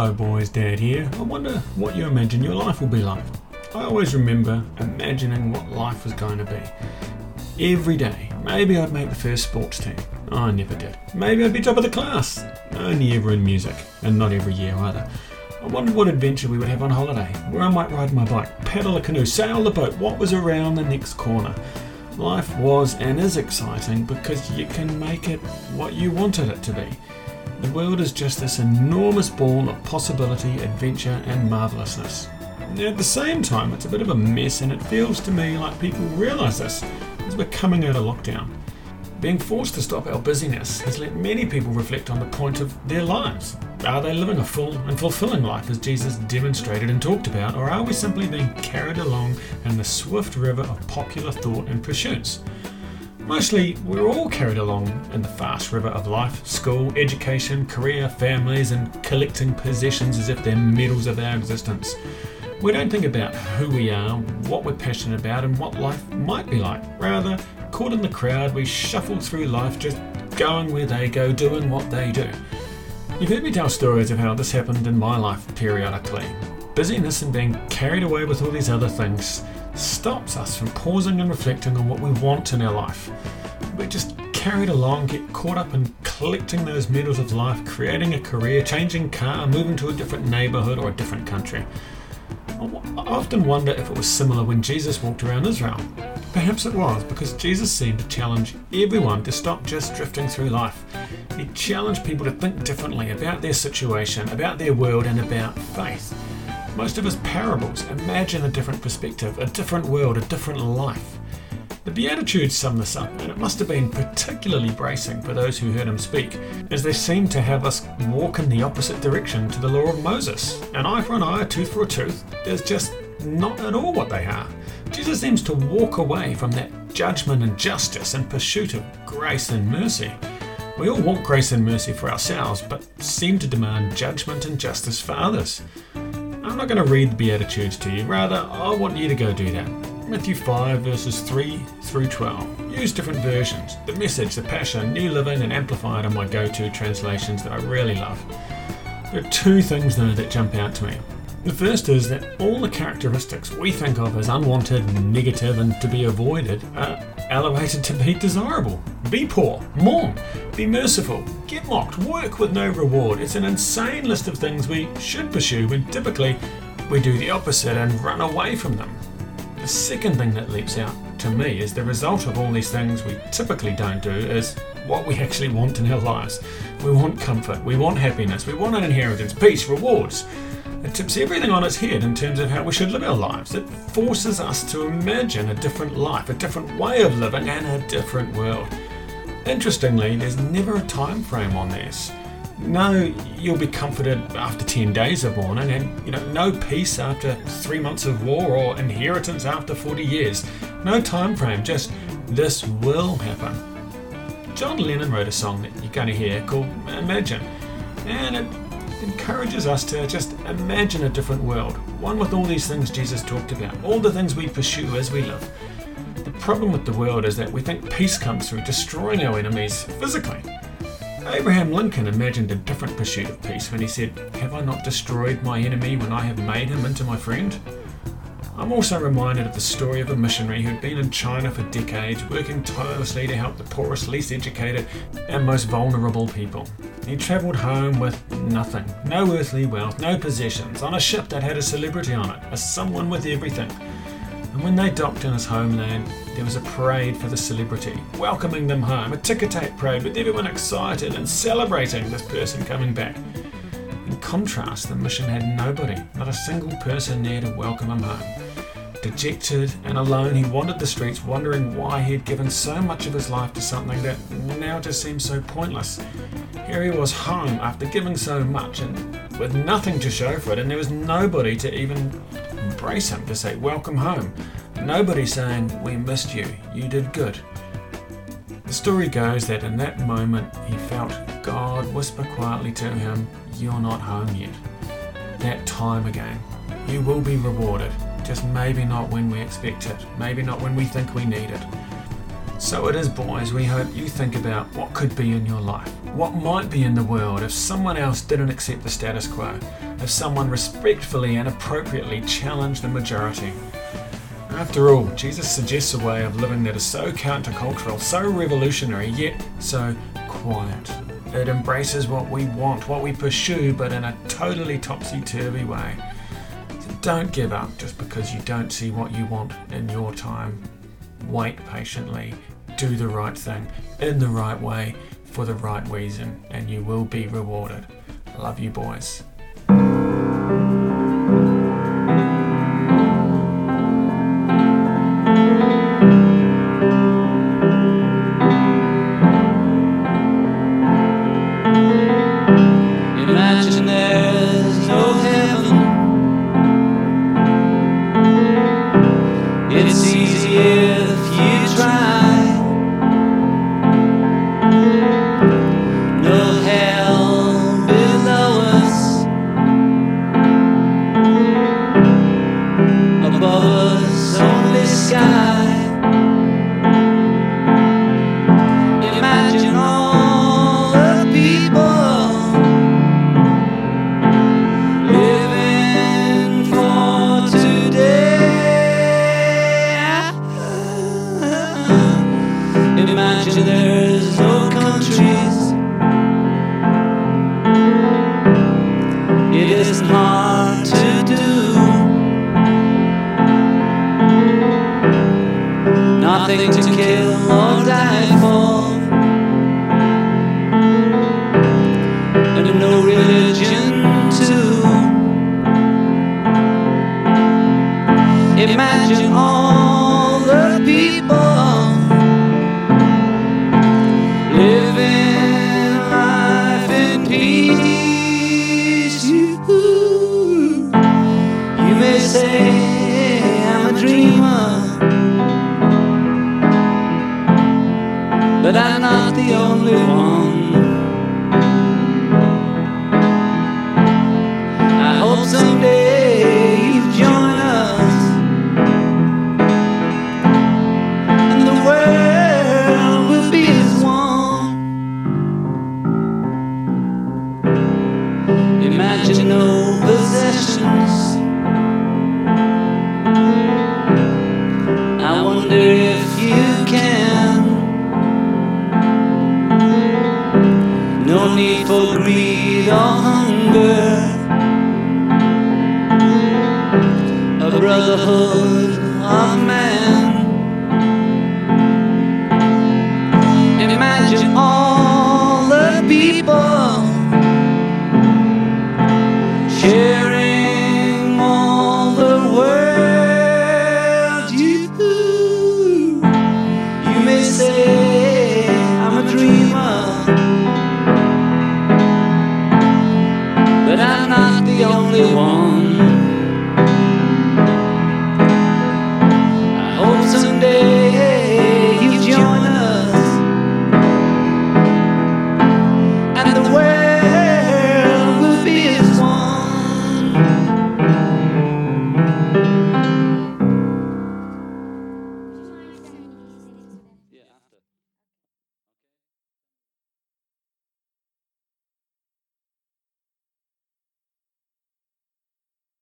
Hello boys, Dad here. I wonder what you imagine your life will be like. I always remember imagining what life was going to be. Every day, maybe I'd make the first sports team. I never did. Maybe I'd be top of the class. Only ever in music, and not every year either. I wondered what adventure we would have on holiday, where I might ride my bike, paddle a canoe, sail the boat, what was around the next corner. Life was and is exciting because you can make it what you wanted it to be. The world is just this enormous ball of possibility, adventure and marvellousness. At the same time, it's a bit of a mess, and it feels to me like people realise this as we're coming out of lockdown. Being forced to stop our busyness has let many people reflect on the point of their lives. Are they living a full and fulfilling life as Jesus demonstrated and talked about, or are we simply being carried along in the swift river of popular thought and pursuits? Mostly, we're all carried along in the fast river of life, school, education, career, families, and collecting possessions as if they're medals of our existence. We don't think about who we are, what we're passionate about, and what life might be like. Rather, caught in the crowd, we shuffle through life just going where they go, doing what they do. You've heard me tell stories of how this happened in my life periodically. Busyness and being carried away with all these other things stops us from pausing and reflecting on what we want in our life. We're just carried along, get caught up in collecting those medals of life, creating a career, changing car, moving to a different neighbourhood or a different country. I often wonder if it was similar when Jesus walked around Israel. Perhaps it was, because Jesus seemed to challenge everyone to stop just drifting through life. He challenged people to think differently about their situation, about their world, and about faith. Most of his parables imagine a different perspective, a different world, a different life. The Beatitudes sum this up, and it must have been particularly bracing for those who heard him speak, as they seem to have us walk in the opposite direction to the law of Moses. An eye for an eye, a tooth for a tooth is just not at all what they are. Jesus seems to walk away from that judgment and justice in pursuit of grace and mercy. We all want grace and mercy for ourselves, but seem to demand judgment and justice for others. I'm not going to read the Beatitudes to you, rather I want you to go do that. Matthew 5 verses 3 through 12. Use different versions. The Message, the Passion, New Living and Amplified are my go-to translations that I really love. There are two things though that jump out to me. The first is that all the characteristics we think of as unwanted, negative and to be avoided are elevated to be desirable. Be poor, mourn, be merciful, get mocked, work with no reward. It's an insane list of things we should pursue when typically we do the opposite and run away from them. The second thing that leaps out to me is the result of all these things we typically don't do is what we actually want in our lives. We want comfort, we want happiness, we want an inheritance, peace, rewards. It tips everything on its head in terms of how we should live our lives. It forces us to imagine a different life, a different way of living, and a different world. Interestingly, there's never a time frame on this. No, you'll be comforted after 10 days of mourning, and no peace after 3 months of war or inheritance after 40 years. No time frame, just this will happen. John Lennon wrote a song that you're going to hear called Imagine, and it encourages us to just imagine a different world, one with all these things Jesus talked about, all the things we pursue as we live. The problem with the world is that we think peace comes through destroying our enemies physically. Abraham Lincoln imagined a different pursuit of peace when he said, "Have I not destroyed my enemy when I have made him into my friend?" I'm also reminded of the story of a missionary who'd been in China for decades, working tirelessly to help the poorest, least educated, and most vulnerable people. He travelled home with nothing, no earthly wealth, no possessions, on a ship that had a celebrity on it, a someone with everything. And when they docked in his homeland, there was a parade for the celebrity, welcoming them home, a ticker-tape parade with everyone excited and celebrating this person coming back. In contrast, the mission had nobody, not a single person there to welcome him home. Dejected and alone, he wandered the streets, wondering why he had given so much of his life to something that now just seemed so pointless. Here he was home after giving so much and with nothing to show for it, and there was nobody to even embrace him, to say welcome home. Nobody saying, "We missed you, you did good." The story goes that in that moment he felt God whisper quietly to him, "You're not home yet." That time again. You will be rewarded, just maybe not when we expect it, maybe not when we think we need it. So it is, boys, we hope you think about what could be in your life, what might be in the world if someone else didn't accept the status quo, if someone respectfully and appropriately challenged the majority. After all, Jesus suggests a way of living that is so countercultural, so revolutionary, yet so quiet. It embraces what we want, what we pursue, but in a totally topsy-turvy way. So don't give up just because you don't see what you want in your time. Wait patiently, do the right thing, in the right way, for the right reason, and you will be rewarded. Love you, boys. Imagine there's no heaven. It's easy if you try. No hell below us, above us only sky. Imagine all the people living for today. Imagine there's no countries. It isn't hard to do. Nothing to kill or die for, and no religion too. Imagine all the people living life in peace. You may say I'm a dreamer, but I'm not the only one. I hope someday you join us, and the world will be as one. Imagine no possessions. I wonder if you can. No need for greed or hunger. A brotherhood of man.